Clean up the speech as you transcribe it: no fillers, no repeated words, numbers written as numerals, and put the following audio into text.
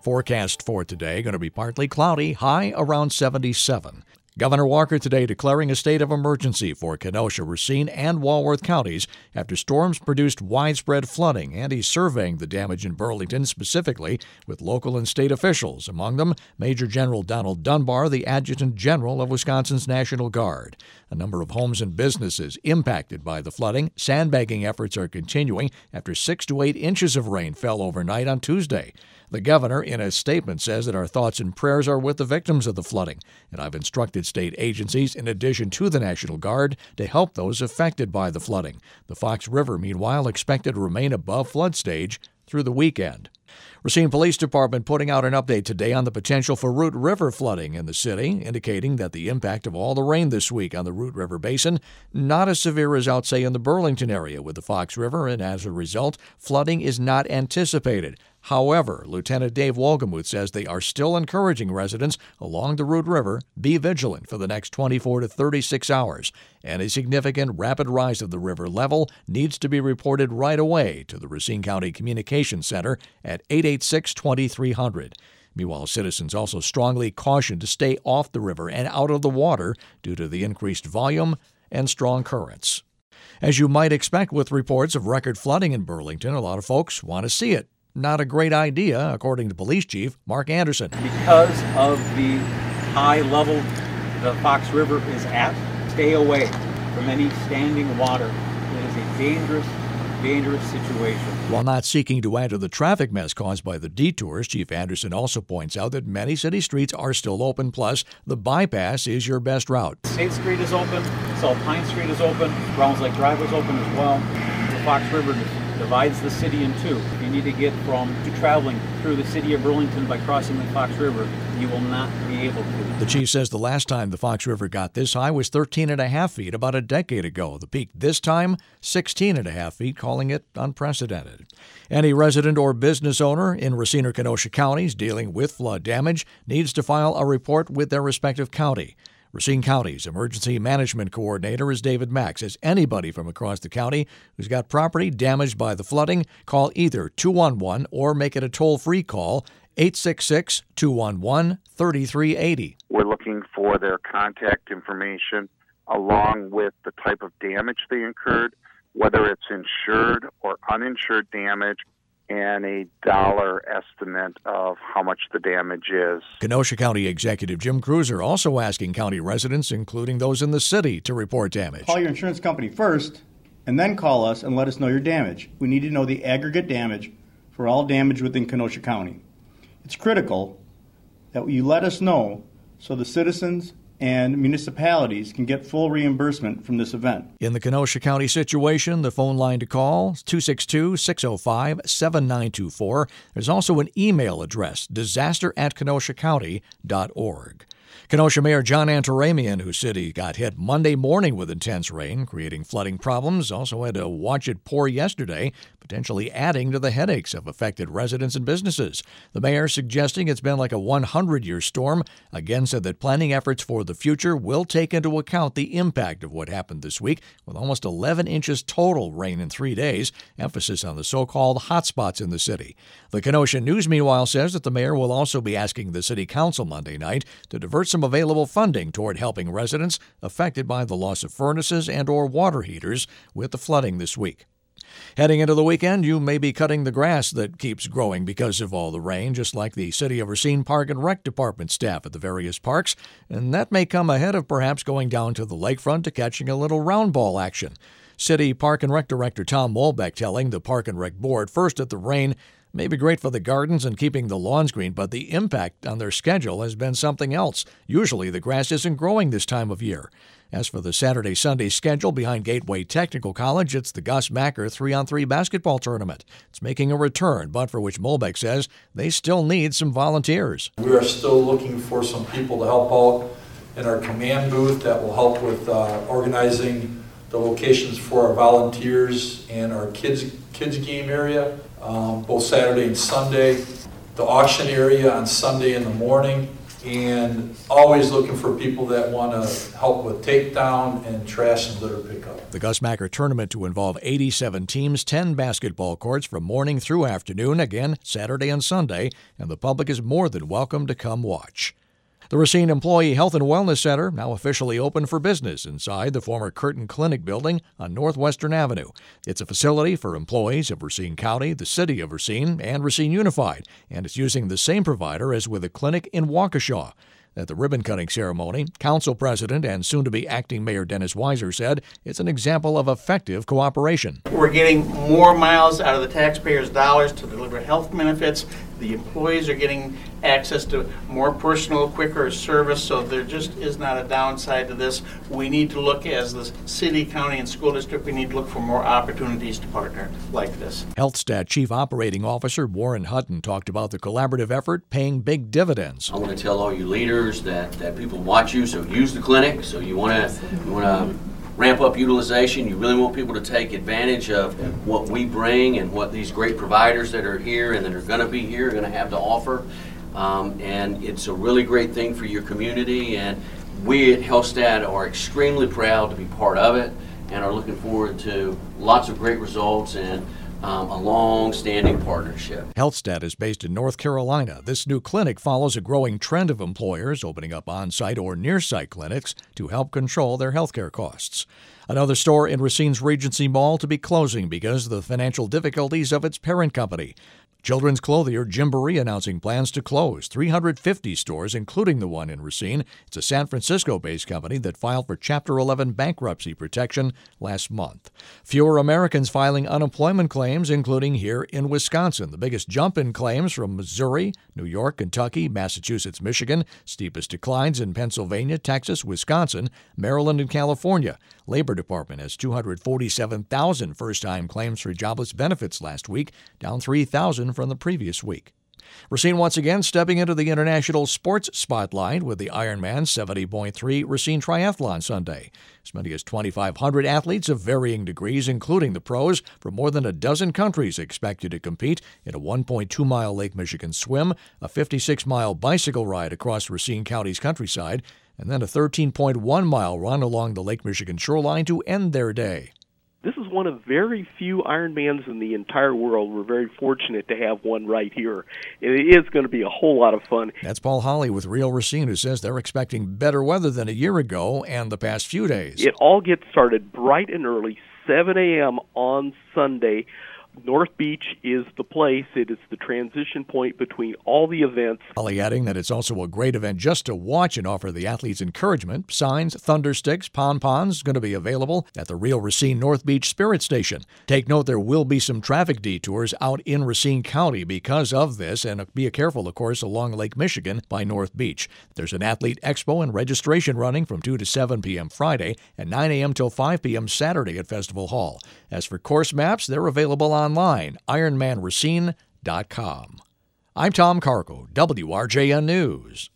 Forecast for today going to be partly cloudy, high around 77. Governor Walker today declaring a state of emergency for Kenosha, Racine, and Walworth counties after storms produced widespread flooding, and he's surveying the damage in Burlington specifically with local and state officials, among them Major General Donald Dunbar, the Adjutant General of Wisconsin's National Guard. A number of homes and businesses impacted by the flooding. Sandbagging efforts are continuing after 6 to 8 inches of rain fell overnight on Tuesday. The governor, in a statement, says that our thoughts and prayers are with the victims of the flooding, and I've instructed state agencies, in addition to the National Guard, to help those affected by the flooding. The Fox River, meanwhile, expected to remain above flood stage through the weekend. Racine Police Department putting out an update today on the potential for Root River flooding in the city, indicating that the impact of all the rain this week on the Root River Basin not as severe as out, say, in the Burlington area with the Fox River, and as a result, flooding is not anticipated. However, Lieutenant Dave Wolgemuth says they are still encouraging residents along the Root River be vigilant for the next 24 to 36 hours. Any significant rapid rise of the river level needs to be reported right away to the Racine County Communications Center at 886-2300. Meanwhile, citizens also strongly cautioned to stay off the river and out of the water due to the increased volume and strong currents. As you might expect with reports of record flooding in Burlington, a lot of folks want to see it. Not a great idea, according to Police Chief Mark Anderson. Because of the high level the Fox River is at, stay away from any standing water. It is a dangerous situation. While not seeking to add to the traffic mess caused by the detours, Chief Anderson also points out that many city streets are still open, plus the bypass is your best route. 8th Street is open, South Pine Street is open, Browns Lake Drive is open as well. The Fox River divides the city in two. If you need to get from traveling through the city of Burlington by crossing the Fox River, you will not be able to. The chief says the last time the Fox River got this high was 13.5 feet about a decade ago. The peak this time, 16.5 feet, calling it unprecedented. Any resident or business owner in Racine or Kenosha counties dealing with flood damage needs to file a report with their respective county. Racine County's Emergency Management Coordinator is David Mack. Says anybody from across the county who's got property damaged by the flooding, call either 211 or make it a toll-free call, 866-211-3380. We're looking for their contact information along with the type of damage they incurred, whether it's insured or uninsured damage, and a dollar estimate of how much the damage is. Kenosha County Executive Jim Cruiser also asking county residents, including those in the city, to report damage. Call your insurance company first, and then call us and let us know your damage. We need to know the aggregate damage for all damage within Kenosha County. It's critical that you let us know so the citizens and municipalities can get full reimbursement from this event. In the Kenosha County situation, the phone line to call is 262-605-7924. There's also an email address, disaster@kenoshacounty.org. Kenosha Mayor John Antaramian, whose city got hit Monday morning with intense rain, creating flooding problems, also had to watch it pour yesterday, potentially adding to the headaches of affected residents and businesses. The mayor suggesting it's been like a 100-year storm, again said that planning efforts for the future will take into account the impact of what happened this week, with almost 11 inches total rain in 3 days, emphasis on the so-called hotspots in the city. The Kenosha News, meanwhile, says that the mayor will also be asking the city council Monday night to divert some available funding toward helping residents affected by the loss of furnaces and or water heaters with the flooding this week. Heading into the weekend, you may be cutting the grass that keeps growing because of all the rain, just like the City of Racine Park and Rec Department staff at the various parks, and that may come ahead of perhaps going down to the lakefront to catching a little round ball action. City Park and Rec Director Tom Molbeck telling the Park and Rec Board first that the rain may be great for the gardens and keeping the lawns green, but the impact on their schedule has been something else. Usually the grass isn't growing this time of year. As for the Saturday-Sunday schedule behind Gateway Technical College, it's the Gus Macker 3-on-3 basketball tournament. It's making a return, but for which Molbeck says they still need some volunteers. We are still looking for some people to help out in our command booth that will help with organizing the locations for our volunteers and our kids game area, both Saturday and Sunday. The auction area on Sunday in the morning, and always looking for people that want to help with takedown and trash and litter pickup. The Gus Macker tournament to involve 87 teams, 10 basketball courts from morning through afternoon, again Saturday and Sunday, and the public is more than welcome to come watch. The Racine Employee Health and Wellness Center now officially open for business inside the former Curtin Clinic building on Northwestern Avenue. It's a facility for employees of Racine County, the City of Racine, and Racine Unified, and it's using the same provider as with a clinic in Waukesha. At the ribbon-cutting ceremony, Council President and soon-to-be acting Mayor Dennis Weiser said it's an example of effective cooperation. We're getting more miles out of the taxpayers' dollars to deliver health benefits. The employees are getting access to more personal, quicker service, so there just is not a downside to this. We need to look, as the city, county, and school district, we need to look for more opportunities to partner like this. HealthStat Chief Operating Officer Warren Hutton talked about the collaborative effort paying big dividends. I want to tell all you leaders that people watch you, so use the clinic. So you want to ramp up utilization. You really want people to take advantage of what we bring and what these great providers that are here and that are going to be here are going to have to offer. And it's a really great thing for your community. And we at HealthStat are extremely proud to be part of it and are looking forward to lots of great results and a long-standing partnership. HealthStat is based in North Carolina. This new clinic follows a growing trend of employers opening up on-site or near-site clinics to help control their healthcare costs. Another store in Racine's Regency Mall to be closing because of the financial difficulties of its parent company. Children's clothier Gymboree announcing plans to close 350 stores, including the one in Racine. It's a San Francisco-based company that filed for Chapter 11 bankruptcy protection last month. Fewer Americans filing unemployment claims, including here in Wisconsin. The biggest jump in claims from Missouri, New York, Kentucky, Massachusetts, Michigan. Steepest declines in Pennsylvania, Texas, Wisconsin, Maryland, and California. Labor Department has 247,000 first-time claims for jobless benefits last week, down 3,000 from the previous week. Racine once again stepping into the international sports spotlight with the Ironman 70.3 Racine Triathlon Sunday. As many as 2,500 athletes of varying degrees, including the pros, from more than a dozen countries expected to compete in a 1.2-mile Lake Michigan swim, a 56-mile bicycle ride across Racine County's countryside, and then a 13.1-mile run along the Lake Michigan shoreline to end their day. This is one of very few Ironmans in the entire world. We're very fortunate to have one right here. It is going to be a whole lot of fun. That's Paul Holly with Real Racine, who says they're expecting better weather than a year ago and the past few days. It all gets started bright and early, 7 a.m. on Sunday. North Beach is the place. It is the transition point between all the events. Holly adding that it's also a great event just to watch and offer the athletes encouragement. Signs, thundersticks, pom-poms going to be available at the Real Racine North Beach Spirit Station. Take note there will be some traffic detours out in Racine County because of this, and be careful, of course, along Lake Michigan by North Beach. There's an athlete expo and registration running from 2 to 7 p.m. Friday and 9 a.m. till 5 p.m. Saturday at Festival Hall. As for course maps, they're available online, IronmanRacine.com. I'm Tom Carco, WRJN News.